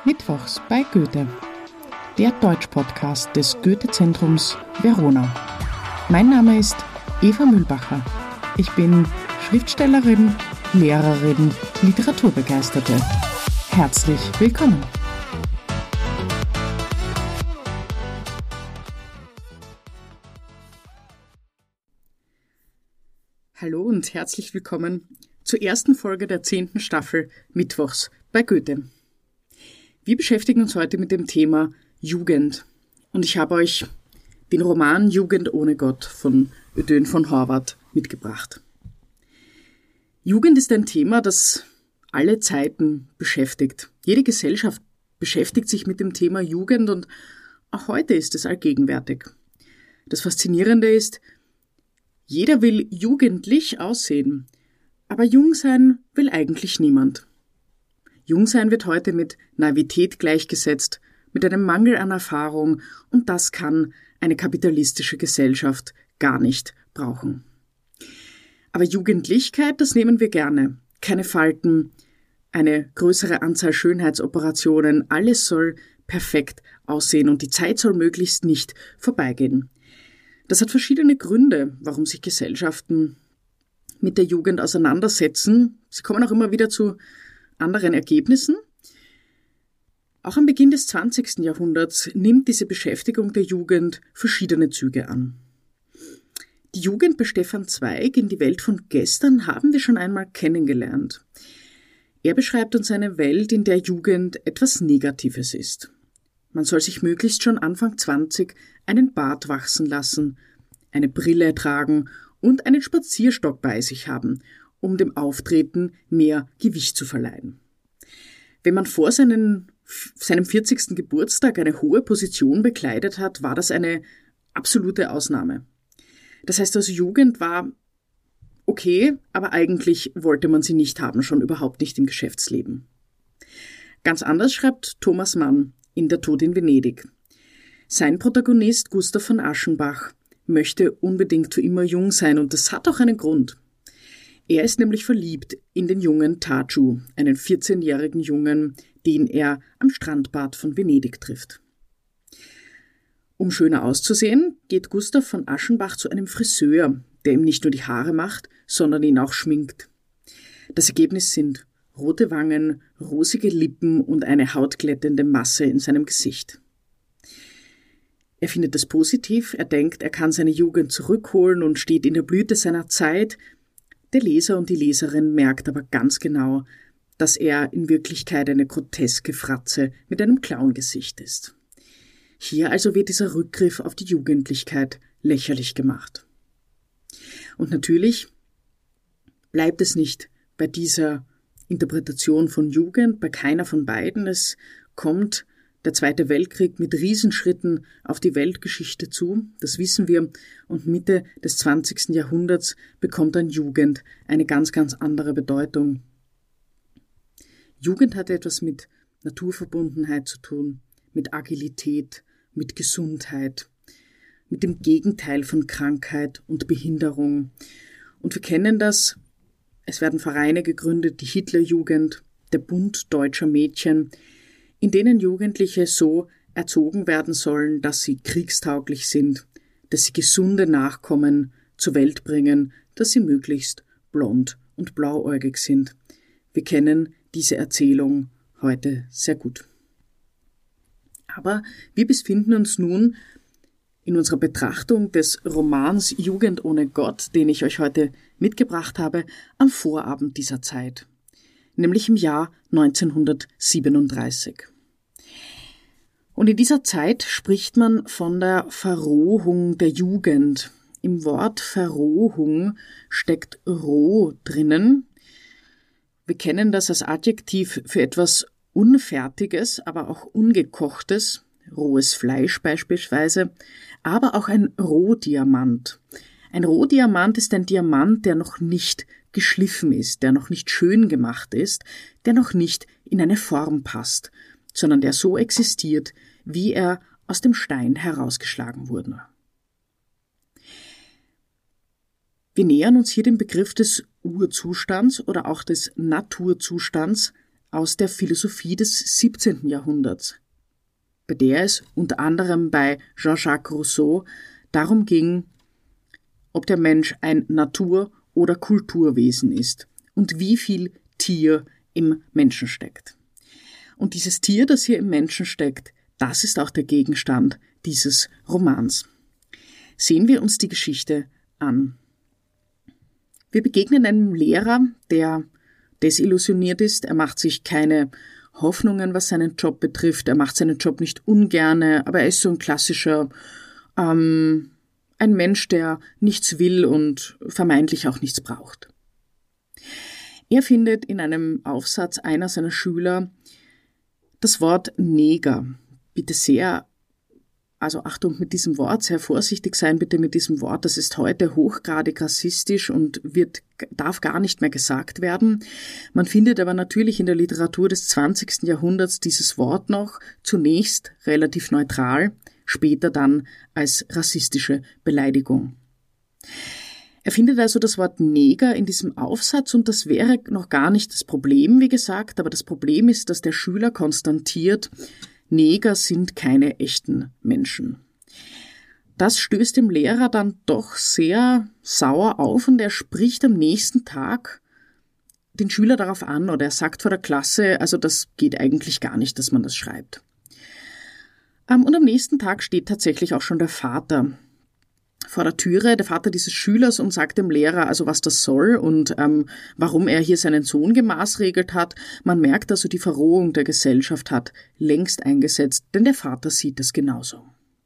Mittwochs bei Goethe, der Deutsch-Podcast des Goethe-Zentrums Verona. Mein Name ist Eva Mühlbacher. Ich bin Schriftstellerin, Lehrerin, Literaturbegeisterte. Herzlich willkommen! Hallo und herzlich willkommen zur ersten Folge der 10. Staffel Mittwochs bei Goethe. Wir beschäftigen uns heute mit dem Thema Jugend und ich habe euch den Roman Jugend ohne Gott von Ödön von Horvath mitgebracht. Jugend ist ein Thema, das alle Zeiten beschäftigt. Jede Gesellschaft beschäftigt sich mit dem Thema Jugend und auch heute ist es allgegenwärtig. Das Faszinierende ist, jeder will jugendlich aussehen, aber jung sein will eigentlich niemand. Jung sein wird heute mit Naivität gleichgesetzt, mit einem Mangel an Erfahrung, und das kann eine kapitalistische Gesellschaft gar nicht brauchen. Aber Jugendlichkeit, das nehmen wir gerne. Keine Falten, eine größere Anzahl Schönheitsoperationen, alles soll perfekt aussehen und die Zeit soll möglichst nicht vorbeigehen. Das hat verschiedene Gründe, warum sich Gesellschaften mit der Jugend auseinandersetzen. Sie kommen auch immer wieder zu anderen Ergebnissen. Auch am Beginn des 20. Jahrhunderts nimmt diese Beschäftigung der Jugend verschiedene Züge an. Die Jugend bei Stefan Zweig in Die Welt von gestern haben wir schon einmal kennengelernt. Er beschreibt uns eine Welt, in der Jugend etwas Negatives ist. Man soll sich möglichst schon Anfang 20 einen Bart wachsen lassen, eine Brille tragen und einen Spazierstock bei sich haben, um dem Auftreten mehr Gewicht zu verleihen. Wenn man vor seinem 40. Geburtstag eine hohe Position bekleidet hat, war das eine absolute Ausnahme. Das heißt also, Jugend war okay, aber eigentlich wollte man sie nicht haben, schon überhaupt nicht im Geschäftsleben. Ganz anders schreibt Thomas Mann in Der Tod in Venedig. Sein Protagonist Gustav von Aschenbach möchte unbedingt für immer jung sein und das hat auch einen Grund. Er ist nämlich verliebt in den jungen Taju, einen 14-jährigen Jungen, den er am Strandbad von Venedig trifft. Um schöner auszusehen, geht Gustav von Aschenbach zu einem Friseur, der ihm nicht nur die Haare macht, sondern ihn auch schminkt. Das Ergebnis sind rote Wangen, rosige Lippen und eine hautglättende Masse in seinem Gesicht. Er findet das positiv, er denkt, er kann seine Jugend zurückholen und steht in der Blüte seiner Zeit. Der Leser und die Leserin merkt aber ganz genau, dass er in Wirklichkeit eine groteske Fratze mit einem Clown-Gesicht ist. Hier also wird dieser Rückgriff auf die Jugendlichkeit lächerlich gemacht. Und natürlich bleibt es nicht bei dieser Interpretation von Jugend, bei keiner von beiden. Es kommt der Zweite Weltkrieg mit Riesenschritten auf die Weltgeschichte zu, das wissen wir, und Mitte des 20. Jahrhunderts bekommt dann Jugend eine ganz, ganz andere Bedeutung. Jugend hat etwas mit Naturverbundenheit zu tun, mit Agilität, mit Gesundheit, mit dem Gegenteil von Krankheit und Behinderung. Und wir kennen das, es werden Vereine gegründet, die Hitlerjugend, der Bund deutscher Mädchen, in denen Jugendliche so erzogen werden sollen, dass sie kriegstauglich sind, dass sie gesunde Nachkommen zur Welt bringen, dass sie möglichst blond und blauäugig sind. Wir kennen diese Erzählung heute sehr gut. Aber wir befinden uns nun in unserer Betrachtung des Romans Jugend ohne Gott, den ich euch heute mitgebracht habe, am Vorabend dieser Zeit, nämlich im Jahr 1937. Und in dieser Zeit spricht man von der Verrohung der Jugend. Im Wort Verrohung steckt roh drinnen. Wir kennen das als Adjektiv für etwas Unfertiges, aber auch Ungekochtes, rohes Fleisch beispielsweise, aber auch ein Rohdiamant. Ein Rohdiamant ist ein Diamant, der noch nicht geschliffen ist, der noch nicht schön gemacht ist, der noch nicht in eine Form passt, sondern der so existiert, wie er aus dem Stein herausgeschlagen wurde. Wir nähern uns hier dem Begriff des Urzustands oder auch des Naturzustands aus der Philosophie des 17. Jahrhunderts, bei der es unter anderem bei Jean-Jacques Rousseau darum ging, ob der Mensch ein Natur- oder Kulturwesen ist und wie viel Tier im Menschen steckt. Und dieses Tier, das hier im Menschen steckt, das ist auch der Gegenstand dieses Romans. Sehen wir uns die Geschichte an. Wir begegnen einem Lehrer, der desillusioniert ist. Er macht sich keine Hoffnungen, was seinen Job betrifft. Er macht seinen Job nicht ungerne, aber er ist so ein klassischer, ein Mensch, der nichts will und vermeintlich auch nichts braucht. Er findet in einem Aufsatz einer seiner Schüler das Wort Neger. Bitte sehr, also Achtung mit diesem Wort, sehr vorsichtig sein bitte mit diesem Wort. Das ist heute hochgradig rassistisch und darf gar nicht mehr gesagt werden. Man findet aber natürlich in der Literatur des 20. Jahrhunderts dieses Wort noch, zunächst relativ neutral, später dann als rassistische Beleidigung. Er findet also das Wort Neger in diesem Aufsatz und das wäre noch gar nicht das Problem, wie gesagt, aber das Problem ist, dass der Schüler konstatiert, Neger sind keine echten Menschen. Das stößt dem Lehrer dann doch sehr sauer auf und er spricht am nächsten Tag den Schüler darauf an oder er sagt vor der Klasse, also das geht eigentlich gar nicht, dass man das schreibt. Und am nächsten Tag steht tatsächlich auch schon der Vater vor der Türe, der Vater dieses Schülers, und sagt dem Lehrer, also was das soll und warum er hier seinen Sohn gemaßregelt hat. Man merkt also, die Verrohung der Gesellschaft hat längst eingesetzt, denn der Vater sieht es genauso.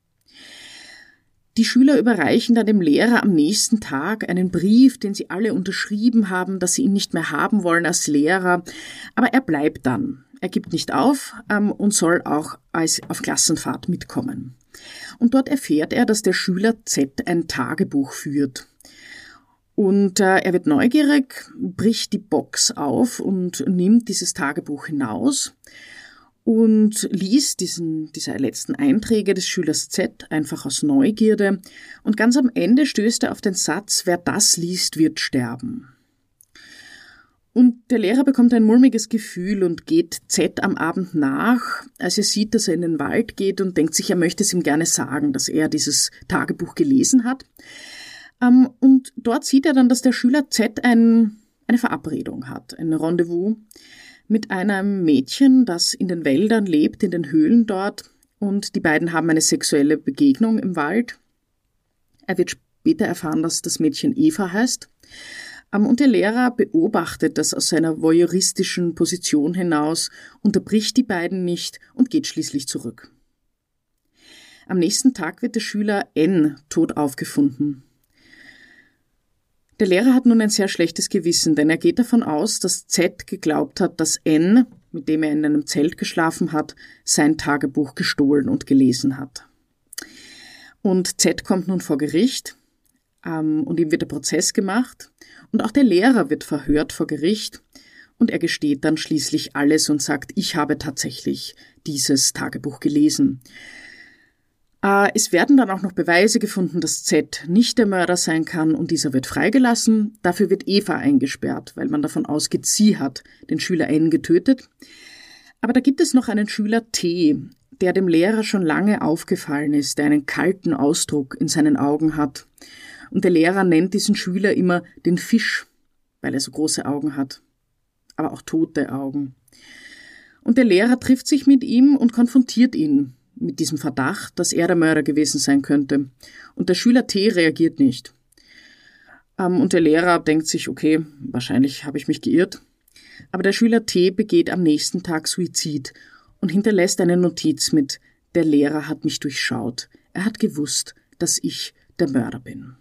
Die Schüler überreichen dann dem Lehrer am nächsten Tag einen Brief, den sie alle unterschrieben haben, dass sie ihn nicht mehr haben wollen als Lehrer, aber er bleibt dann. Er gibt nicht auf und soll auch auf Klassenfahrt mitkommen. Und dort erfährt er, dass der Schüler Z ein Tagebuch führt. Und er wird neugierig, bricht die Box auf und nimmt dieses Tagebuch hinaus und liest diese letzten Einträge des Schülers Z einfach aus Neugierde. Und ganz am Ende stößt er auf den Satz, wer das liest, wird sterben. Und der Lehrer bekommt ein mulmiges Gefühl und geht Z am Abend nach, als er sieht, dass er in den Wald geht und denkt sich, er möchte es ihm gerne sagen, dass er dieses Tagebuch gelesen hat. Und dort sieht er dann, dass der Schüler Z eine Verabredung hat, ein Rendezvous mit einem Mädchen, das in den Wäldern lebt, in den Höhlen dort. Und die beiden haben eine sexuelle Begegnung im Wald. Er wird später erfahren, dass das Mädchen Eva heißt. Und der Lehrer beobachtet das aus seiner voyeuristischen Position hinaus, unterbricht die beiden nicht und geht schließlich zurück. Am nächsten Tag wird der Schüler N tot aufgefunden. Der Lehrer hat nun ein sehr schlechtes Gewissen, denn er geht davon aus, dass Z geglaubt hat, dass N, mit dem er in einem Zelt geschlafen hat, sein Tagebuch gestohlen und gelesen hat. Und Z kommt nun vor Gericht und ihm wird der Prozess gemacht. Und auch der Lehrer wird verhört vor Gericht und er gesteht dann schließlich alles und sagt, ich habe tatsächlich dieses Tagebuch gelesen. Es werden dann auch noch Beweise gefunden, dass Z nicht der Mörder sein kann und dieser wird freigelassen. Dafür wird Eva eingesperrt, weil man davon ausgeht, sie hat den Schüler N getötet. Aber da gibt es noch einen Schüler T, der dem Lehrer schon lange aufgefallen ist, der einen kalten Ausdruck in seinen Augen hat. Und der Lehrer nennt diesen Schüler immer den Fisch, weil er so große Augen hat, aber auch tote Augen. Und der Lehrer trifft sich mit ihm und konfrontiert ihn mit diesem Verdacht, dass er der Mörder gewesen sein könnte. Und der Schüler T reagiert nicht. Und der Lehrer denkt sich, okay, wahrscheinlich habe ich mich geirrt. Aber der Schüler T begeht am nächsten Tag Suizid und hinterlässt eine Notiz mit, der Lehrer hat mich durchschaut. Er hat gewusst, dass ich der Mörder bin.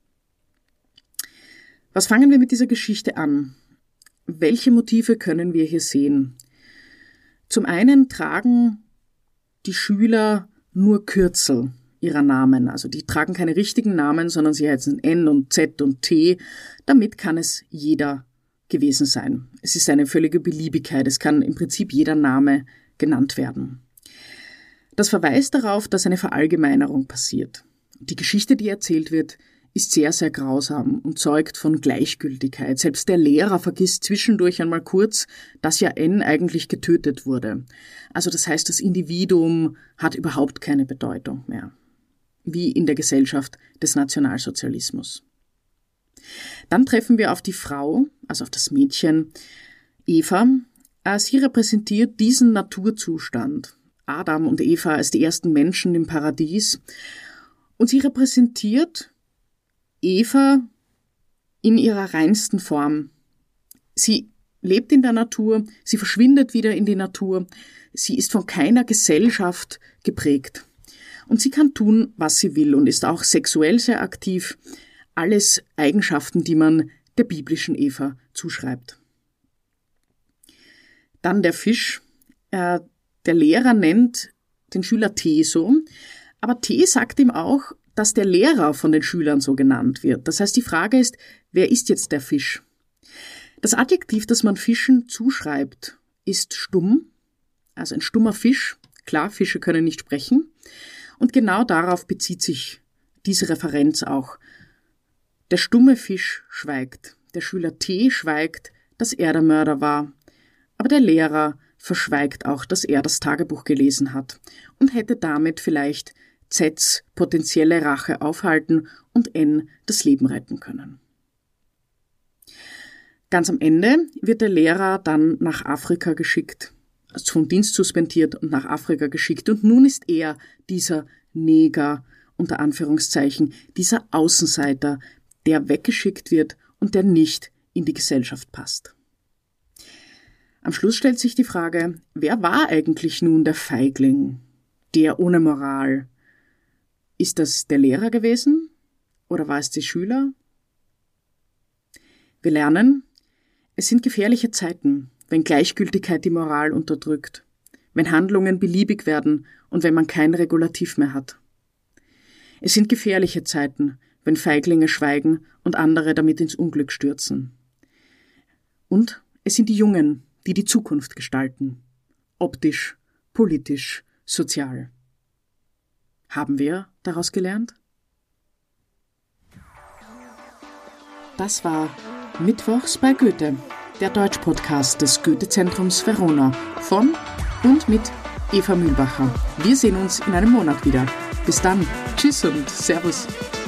Was fangen wir mit dieser Geschichte an? Welche Motive können wir hier sehen? Zum einen tragen die Schüler nur Kürzel ihrer Namen. Also die tragen keine richtigen Namen, sondern sie heißen N und Z und T. Damit kann es jeder gewesen sein. Es ist eine völlige Beliebigkeit. Es kann im Prinzip jeder Name genannt werden. Das verweist darauf, dass eine Verallgemeinerung passiert. Die Geschichte, die erzählt wird, ist sehr, sehr grausam und zeugt von Gleichgültigkeit. Selbst der Lehrer vergisst zwischendurch einmal kurz, dass ja N eigentlich getötet wurde. Also das heißt, das Individuum hat überhaupt keine Bedeutung mehr. Wie in der Gesellschaft des Nationalsozialismus. Dann treffen wir auf die Frau, also auf das Mädchen, Eva. Sie repräsentiert diesen Naturzustand. Adam und Eva als die ersten Menschen im Paradies. Und sie repräsentiert Eva in ihrer reinsten Form. Sie lebt in der Natur, sie verschwindet wieder in die Natur, sie ist von keiner Gesellschaft geprägt. Und sie kann tun, was sie will und ist auch sexuell sehr aktiv. Alles Eigenschaften, die man der biblischen Eva zuschreibt. Dann der Fisch. Der Lehrer nennt den Schüler T so, aber T sagt ihm auch, dass der Lehrer von den Schülern so genannt wird. Das heißt, die Frage ist, wer ist jetzt der Fisch? Das Adjektiv, das man Fischen zuschreibt, ist stumm, also ein stummer Fisch. Klar, Fische können nicht sprechen. Und genau darauf bezieht sich diese Referenz auch. Der stumme Fisch schweigt. Der Schüler T schweigt, dass er der Mörder war. Aber der Lehrer verschweigt auch, dass er das Tagebuch gelesen hat und hätte damit vielleicht Zs potenzielle Rache aufhalten und N das Leben retten können. Ganz am Ende wird der Lehrer dann nach Afrika geschickt, also vom Dienst suspendiert und nach Afrika geschickt. Und nun ist er dieser Neger, unter Anführungszeichen, dieser Außenseiter, der weggeschickt wird und der nicht in die Gesellschaft passt. Am Schluss stellt sich die Frage, wer war eigentlich nun der Feigling, der ohne Moral? Ist das der Lehrer gewesen oder war es die Schüler? Wir lernen, es sind gefährliche Zeiten, wenn Gleichgültigkeit die Moral unterdrückt, wenn Handlungen beliebig werden und wenn man kein Regulativ mehr hat. Es sind gefährliche Zeiten, wenn Feiglinge schweigen und andere damit ins Unglück stürzen. Und es sind die Jungen, die die Zukunft gestalten. Optisch, politisch, sozial. Haben wir daraus gelernt? Das war Mittwochs bei Goethe, der Deutsch-Podcast des Goethe-Zentrums Verona von und mit Eva Mühlbacher. Wir sehen uns in einem Monat wieder. Bis dann. Tschüss und Servus.